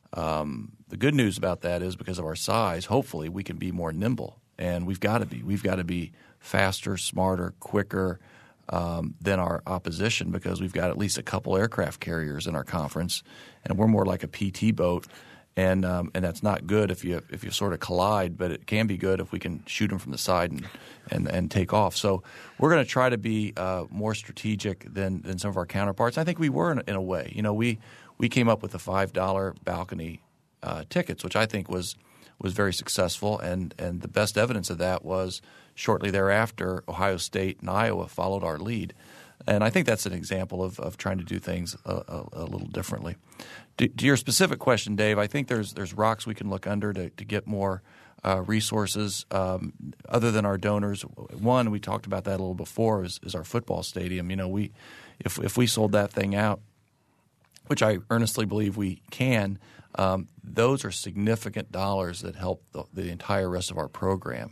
Um, the good news about that is because of our size, hopefully we can be more nimble. And we've got to be. We've got to be faster, smarter, quicker um, than our opposition because we've got at least a couple aircraft carriers in our conference, and we're more like a P T boat. And um, and that's not good if you if you sort of collide, but it can be good if we can shoot them from the side and and, and take off. So we're going to try to be uh, more strategic than than some of our counterparts. I think we were in, in a way. You know, we we came up with the five dollar balcony uh, tickets, which I think was. was very successful, and, and the best evidence of that was shortly thereafter Ohio State and Iowa followed our lead. And I think that's an example of, of trying to do things a, a, a little differently. To, to your specific question, Dave, I think there's there's rocks we can look under to, to get more uh, resources um, other than our donors. One, we talked about that a little before, is, is our football stadium. You know, we if if we sold that thing out, which I earnestly believe we can, um, those are significant dollars that help the, the entire rest of our program.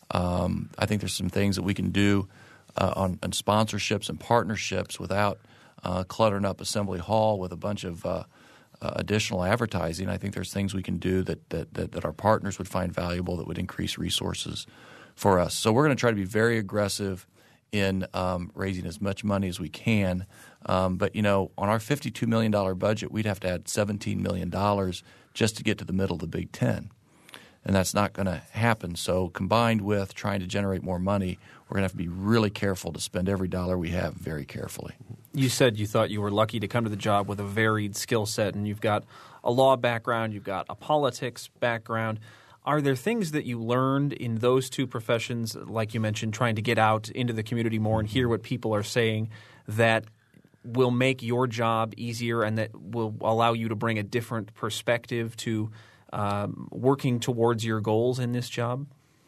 Um, I think there's some things that we can do uh, on, on sponsorships and partnerships without uh, cluttering up Assembly Hall with a bunch of uh, uh, additional advertising. I think there's things we can do that, that, that, that our partners would find valuable that would increase resources for us. So we're going to try to be very aggressive in um, raising as much money as we can. Um, but, you know, on our fifty-two million dollars budget, we'd have to add seventeen million dollars just to get to the middle of the Big Ten. And that's not going to happen. So combined with trying to generate more money, we're going to have to be really careful to spend every dollar we have very carefully. You said you thought you were lucky to come to the job with a varied skill set, and you've got a law background, you've got a politics background. Are there things that you learned in those two professions, like you mentioned, trying to get out into the community more and hear what people are saying, that will make your job easier and that will allow you to bring a different perspective to um, working towards your goals in this job?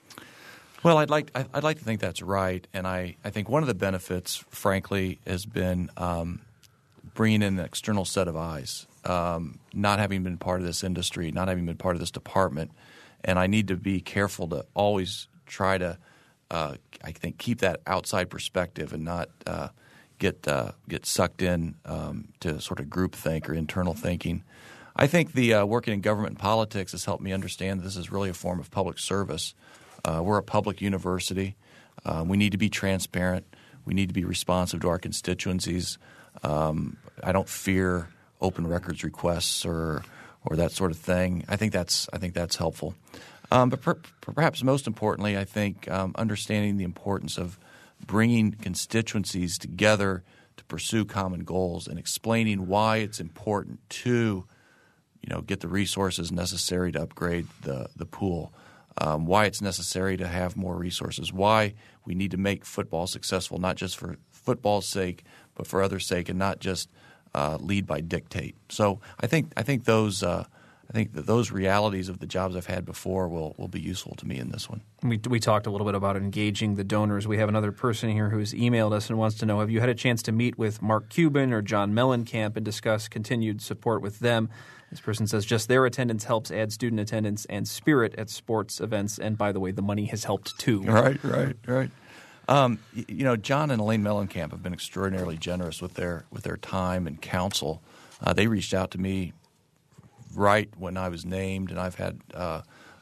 Well, I'd like I'd like to think that's right, and I, I think one of the benefits, frankly, has been um, bringing in an external set of eyes, um, not having been part of this industry, not having been part of this department. And I need to be careful to always try to, uh, I think, keep that outside perspective and not uh, get uh, get sucked in um, to sort of groupthink or internal thinking. I think the uh, working in government and politics has helped me understand that this is really a form of public service. Uh, we're a public university. Uh, we need to be transparent. We need to be responsive to our constituencies. Um, I don't fear open records requests or or that sort of thing. I think that's I think that's helpful. Um, but per, perhaps most importantly, I think um, understanding the importance of bringing constituencies together to pursue common goals and explaining why it's important to, you know, get the resources necessary to upgrade the the pool, um, why it's necessary to have more resources, why we need to make football successful, not just for football's sake, but for others' sake, and not just uh, lead by dictate. So I think I think those uh, I think that those realities of the jobs I've had before will will be useful to me in this one. We we talked a little bit about engaging the donors. We have another person here who's emailed us and wants to know, have you had a chance to meet with Mark Cuban or John Mellencamp and discuss continued support with them? This person says just their attendance helps add student attendance and spirit at sports events. And by the way, the money has helped too. Right, right, right. Um, you know, John and Elaine Mellencamp have been extraordinarily generous with their with their time and counsel. Uh, they reached out to me right when I was named, and I've had uh,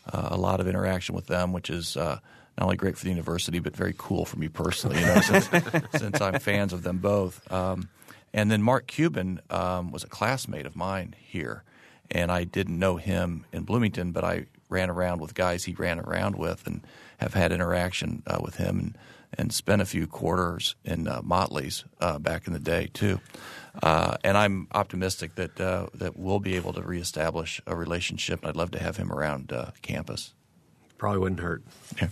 uh, a lot of interaction with them, which is uh, not only great for the university but very cool for me personally, you know, since, since I'm fans of them both. Um, and then Mark Cuban um, was a classmate of mine here, and I didn't know him in Bloomington, but I ran around with guys he ran around with and have had interaction uh, with him and, and spent a few quarters in uh, Motley's uh, back in the day too. Uh, and I'm optimistic that uh, that we'll be able to reestablish a relationship, and I'd love to have him around uh, campus. Probably wouldn't hurt. Yeah.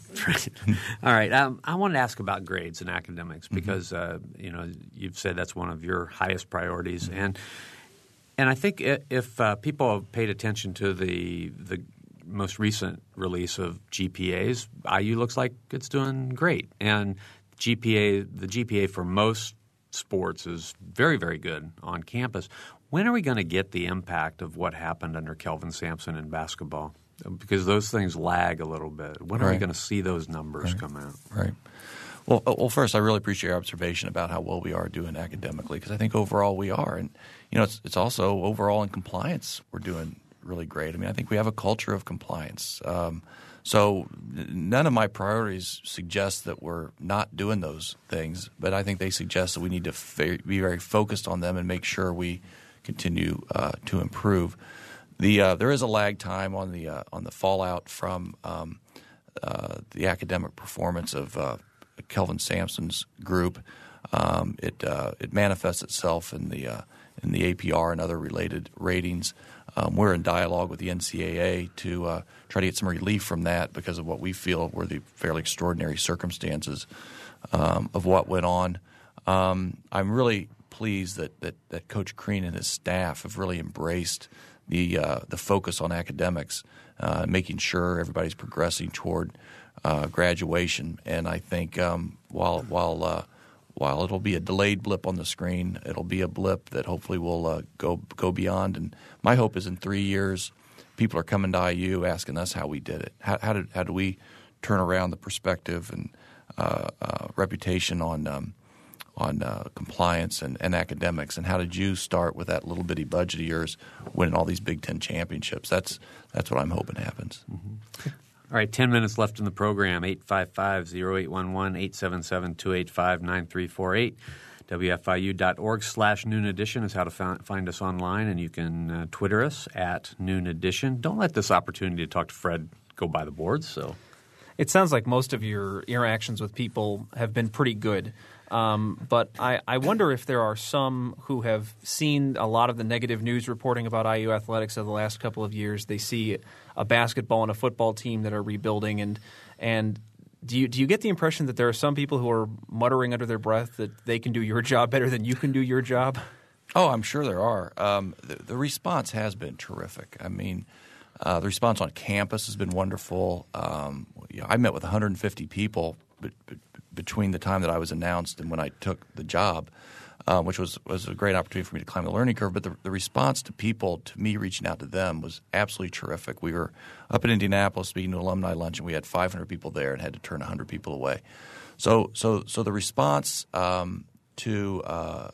All right. Um, I wanted to ask about grades and academics because mm-hmm. uh, you know you've said that's one of your highest priorities, mm-hmm. and and I think if uh, people have paid attention to the the most recent release of G P As, I U looks like it's doing great, and G P A the G P A for most sports is very, very good on campus. When are we going to get the impact of what happened under Kelvin Sampson in basketball? Because those things lag a little bit. When are right. we going to see those numbers right. come out? Right. Well, well, first, I really appreciate your observation about how well we are doing academically, because I think overall we are. And, you know, it's, it's also overall in compliance we're doing really great. I mean, I think we have a culture of compliance. Um, so none of my priorities suggest that we're not doing those things, but I think they suggest that we need to fa- be very focused on them and make sure we continue uh, to improve. The uh, there is a lag time on the uh, on the fallout from um, uh, the academic performance of uh, Kelvin Sampson's group. Um, it uh, it manifests itself in the uh, in the A P R and other related ratings. Um, we're in dialogue with the N C double A to uh, try to get some relief from that because of what we feel were the fairly extraordinary circumstances um, of what went on. Um, I'm really pleased that, that that Coach Crean and his staff have really embraced the uh, the focus on academics, uh, making sure everybody's progressing toward uh, graduation. And I think um, while while uh, while it'll be a delayed blip on the screen, it'll be a blip that hopefully will uh, go go beyond. And my hope is in three years, people are coming to I U asking us how we did it. How, how did how do we turn around the perspective and uh, uh, reputation on um, on uh, compliance and, and academics, and how did you start with that little bitty budget of yours winning all these Big Ten championships? That's that's what I'm hoping happens. Mm-hmm. All right, ten minutes left in the program. eight five five, oh eight one one, eight seven seven, two eight five, nine three four eight. W F I U dot org slash Noon Edition is how to find, find us online, and you can uh, Twitter us at Noon Edition. Don't let this opportunity to talk to Fred go by the boards. So, it sounds like most of your interactions with people have been pretty good. Um, but I, I wonder if there are some who have seen a lot of the negative news reporting about I U athletics over the last couple of years. They see a basketball and a football team that are rebuilding, and and do you do you get the impression that there are some people who are muttering under their breath that they can do your job better than you can do your job? Oh, I'm sure there are. Um, the, the response has been terrific. I mean, uh, the response on campus has been wonderful. Um, you know, I met with one hundred fifty people but, but, between the time that I was announced and when I took the job, uh, which was, was a great opportunity for me to climb the learning curve. But the, the response to people, to me reaching out to them, was absolutely terrific. We were up in Indianapolis speaking to alumni lunch, and we had five hundred people there and had to turn one hundred people away. So so, so the response um, to, uh,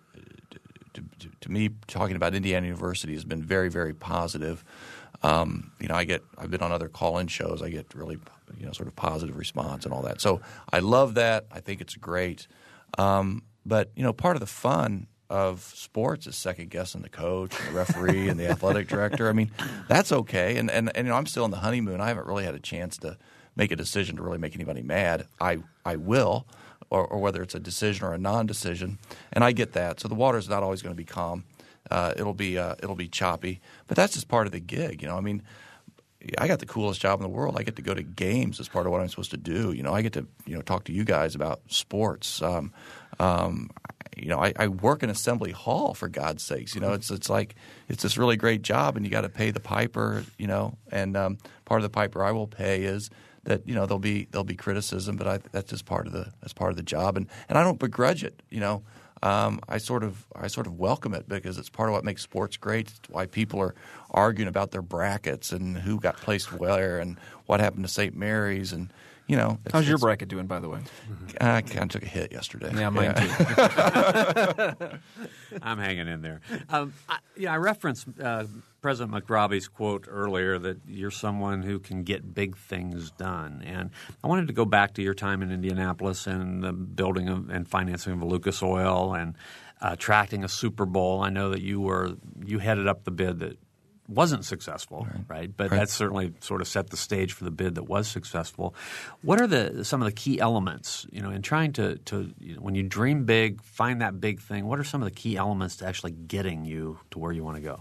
to, to to me talking about Indiana University has been very, very positive. Um, you know, I get I've been on other call-in shows. I get really, you know, sort of positive response and all that. So I love that. I think it's great. Um, but you know, part of the fun of sports is second guessing the coach and the referee and the athletic director. I mean, that's okay. And, and and you know, I'm still on the honeymoon. I haven't really had a chance to make a decision to really make anybody mad. I I will, or, or whether it's a decision or a non-decision. And I get that. So the water's not always going to be calm. Uh, it'll be uh, it'll be choppy, but that's just part of the gig. You know, I mean, I got the coolest job in the world. I get to go to games as part of what I'm supposed to do. You know, I get to you know talk to you guys about sports. Um, um, you know, I, I work in Assembly Hall, for God's sakes. You know, it's it's like it's this really great job, and you got to pay the piper. You know, and um, part of the piper I will pay is that you know there'll be there'll be criticism, but I, that's just part of the that's part of the job, and and I don't begrudge it. You know. Um, I sort of I sort of welcome it because it's part of what makes sports great. It's why people are arguing about their brackets and who got placed where and what happened to Saint Mary's, and you know. It's, How's your it's, bracket doing, by the way? I kind of took a hit yesterday. Yeah, mine yeah. too. I'm hanging in there. Um, I, yeah, I referenced uh, President McRobbie's quote earlier that you're someone who can get big things done. And I wanted to go back to your time in Indianapolis and the building of, and financing of Lucas Oil and uh, attracting a Super Bowl. I know that you were you headed up the bid that wasn't successful, right? right? But right. that certainly sort of set the stage for the bid that was successful. What are the some of the key elements, you know, in trying to, to you know, when you dream big, find that big thing, what are some of the key elements to actually getting you to where you want to go?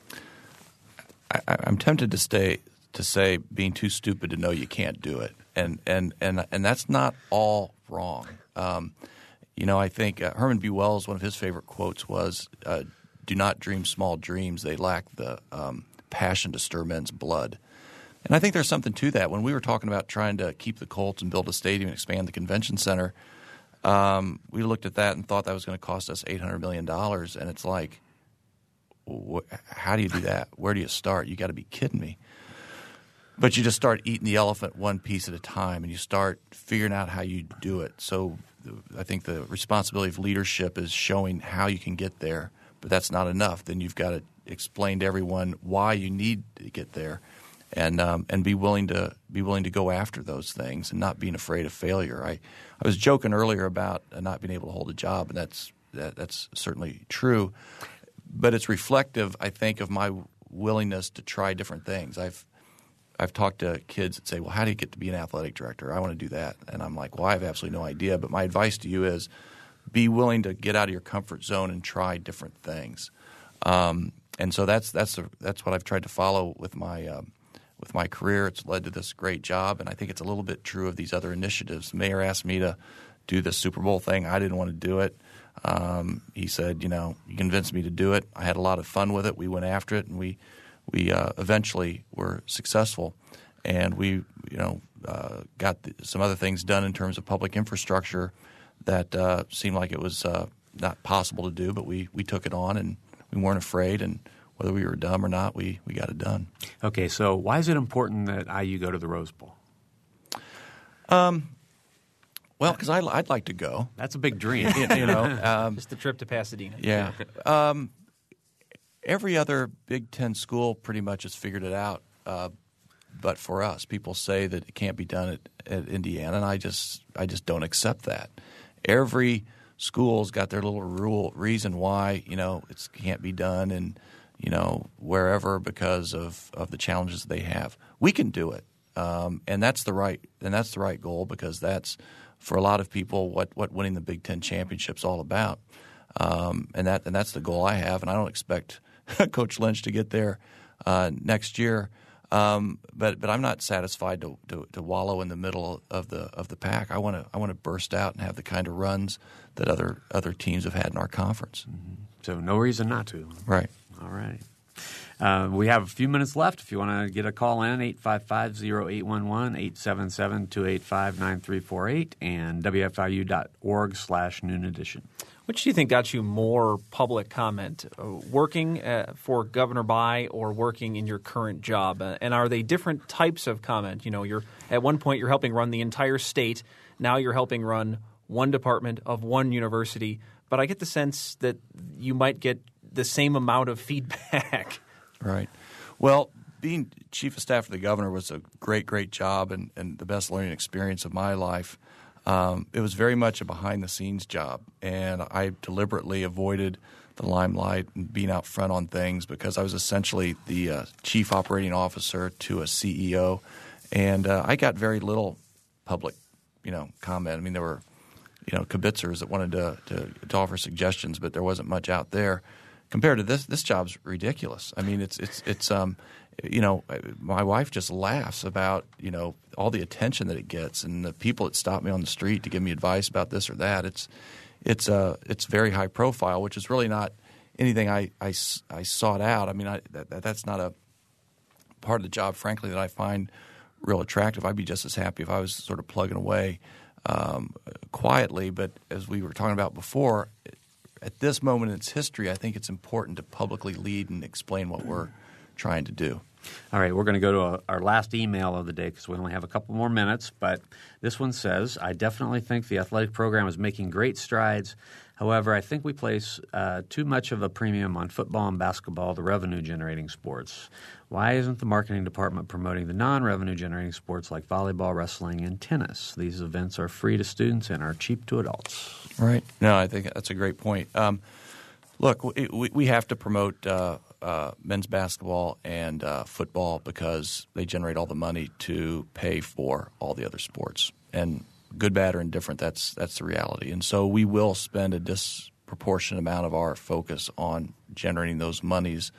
I, I'm tempted to stay to say being too stupid to know you can't do it, and and and and that's not all wrong. Um, you know, I think uh, Herman B. Wells, one of his favorite quotes was, uh, "Do not dream small dreams; they lack the um, passion to stir men's blood." And I think there's something to that. When we were talking about trying to keep the Colts and build a stadium and expand the convention center, um, we looked at that and thought that was going to cost us eight hundred million dollars, and it's like, how do you do that? Where do you start? You got to be kidding me. But you just start eating the elephant one piece at a time, and you start figuring out how you do it. So I think the responsibility of leadership is showing how you can get there, but that's not enough. Then you've got to explain to everyone why you need to get there, and um, and be willing to be willing to go after those things and not being afraid of failure. I, I was joking earlier about not being able to hold a job, and that's that, that's certainly true. But it's reflective, I think, of my willingness to try different things. I've I've talked to kids that say, well, how do you get to be an athletic director? I want to do that. And I'm like, well, I have absolutely no idea. But my advice to you is be willing to get out of your comfort zone and try different things. Um, and so that's that's a, that's what I've tried to follow with my um, with my career. It's led to this great job, and I think it's a little bit true of these other initiatives. The mayor asked me to do the Super Bowl thing. I didn't want to do it. Um, he said, you know, you convinced me to do it. I had a lot of fun with it. We went after it, and we we uh, eventually were successful. And we, you know, uh, got the, some other things done in terms of public infrastructure that uh, seemed like it was uh, not possible to do, but we, we took it on, and we weren't afraid. And whether we were dumb or not, we, we got it done. Okay, so why is it important that I U go to the Rose Bowl? Um. Well, because I'd like to go. That's a big dream. you, you know, um, Just the trip to Pasadena. Yeah. Um, every other Big Ten school pretty much has figured it out, uh, but for us, people say that it can't be done at, at Indiana, and I just I just don't accept that. Every school's got their little rule reason why you know it can't be done, and you know wherever because of, of the challenges they have. We can do it, um, and that's the right and that's the right goal because that's. For a lot of people, what, what winning the Big Ten championship's all about, um, and that and that's the goal I have. And I don't expect Coach Lynch to get there uh, next year, um, but but I'm not satisfied to, to, to wallow in the middle of the of the pack. I want to I want to burst out and have the kind of runs that other other teams have had in our conference. Mm-hmm. So no reason not to. Right. All right. Uh, we have a few minutes left. If you want to get a call in, eight five five, oh eight one one, eight seven seven, two eight five, nine three four eight and W F I U dot org slash noon edition. Which do you think got you more public comment, uh, working uh, for Governor Bayh or working in your current job? Uh, and are they different types of comment? You know, you're at one point you're helping run the entire state. Now you're helping run one department of one university. But I get the sense that you might get the same amount of feedback. Right. Well, being chief of staff for the governor was a great, great job and, and the best learning experience of my life. Um, it was very much a behind-the-scenes job, and I deliberately avoided the limelight and being out front on things because I was essentially the uh, chief operating officer to a C E O, and uh, I got very little public, you know, comment. I mean, there were, you know, kibitzers that wanted to, to, to offer suggestions, but there wasn't much out there. Compared to this, this job's ridiculous. I mean, it's it's it's um, you know, my wife just laughs about you know all the attention that it gets and the people that stop me on the street to give me advice about this or that. It's it's uh it's very high profile, which is really not anything I I, I sought out. I mean, I, that, that's not a part of the job, frankly, that I find real attractive. I'd be just as happy if I was sort of plugging away um, quietly. But as we were talking about before. It, At this moment in its history, I think it's important to publicly lead and explain what we're trying to do. All right, we're going to go to a, our last email of the day because we only have a couple more minutes. But this one says, I definitely think the athletic program is making great strides. However, I think we place uh, too much of a premium on football and basketball, the revenue-generating sports. Why isn't the marketing department promoting the non-revenue-generating sports like volleyball, wrestling, and tennis? These events are free to students and are cheap to adults. Right. No, I think that's a great point. Um, look, we, we have to promote uh, uh, men's basketball and uh, football because they generate all the money to pay for all the other sports. And good, bad, or indifferent, that's that's the reality. And so we will spend a disproportionate amount of our focus on generating those monies,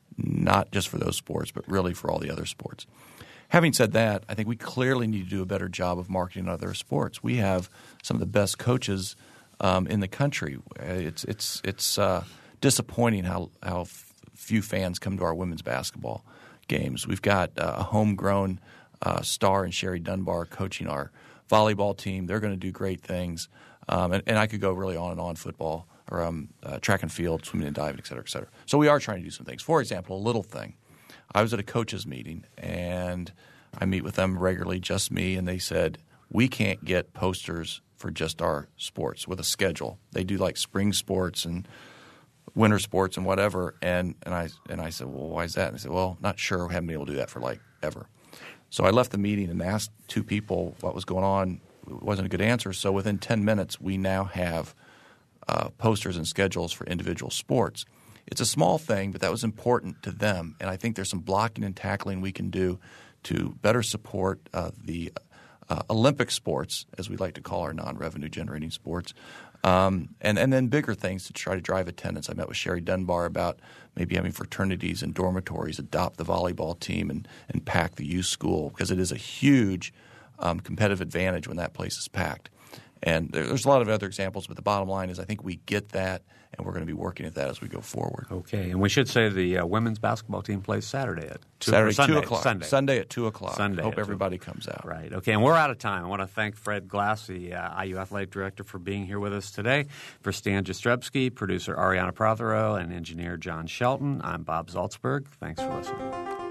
not just for those sports, but really for all the other sports. Having said that, I think we clearly need to do a better job of marketing other sports. We have some of the best coaches um, in the country. It's it's it's uh, disappointing how how f- few fans come to our women's basketball games. We've got uh, a homegrown uh, star in Sherry Dunbar coaching our volleyball team. They're going to do great things. Um, and, and I could go really on and on, football or um, uh, track and field, swimming and diving, et cetera, et cetera. So we are trying to do some things. For example, a little thing. I was at a coaches meeting, and I meet with them regularly, just me, and they said, we can't get posters for just our sports with a schedule. They do like spring sports and winter sports and whatever. And, and, I, and I said, well, why is that? And they said, well, not sure. We haven't been able to do that for like ever. So I left the meeting and asked two people what was going on. It wasn't a good answer. So within ten minutes, we now have uh, posters and schedules for individual sports. It's a small thing, but that was important to them. And I think there's some blocking and tackling we can do to better support uh, the uh, Olympic sports, as we like to call our non-revenue generating sports, um, and, and then bigger things to try to drive attendance. I met with Sherry Dunbar about maybe having fraternities and dormitories adopt the volleyball team and, and pack the youth school, because it is a huge um, competitive advantage when that place is packed. And there, there's a lot of other examples, but the bottom line is I think we get that, and we're going to be working at that as we go forward. Okay, and we should say the uh, women's basketball team plays Saturday at two, Saturday Sunday, two o'clock. Sunday. Sunday at two o'clock. Sunday. Hope everybody comes out. Right. Okay, and we're out of time. I want to thank Fred Glass, the uh, I U Athletic Director, for being here with us today. For Stan Jastrzebski, producer Ariana Prothero, and engineer John Shelton, I'm Bob Zaltzberg. Thanks for listening.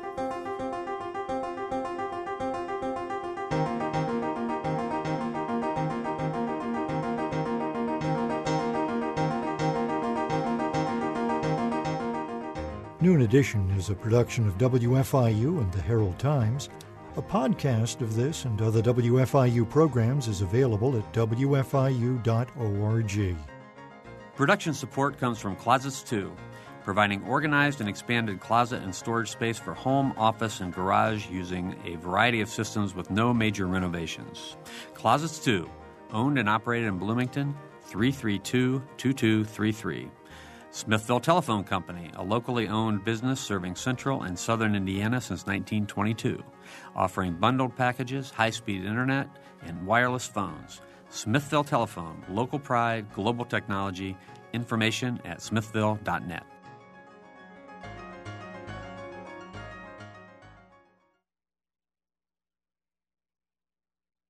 Noon Edition is a production of W F I U and the Herald Times. A podcast of this and other W F I U programs is available at W F I U dot org. Production support comes from Closets two, providing organized and expanded closet and storage space for home, office, and garage using a variety of systems with no major renovations. Closets two, owned and operated in Bloomington, three three two, two two three three. Smithville Telephone Company, a locally owned business serving central and southern Indiana since nineteen twenty-two, offering bundled packages, high-speed internet, and wireless phones. Smithville Telephone, local pride, global technology. Information at smithville dot net.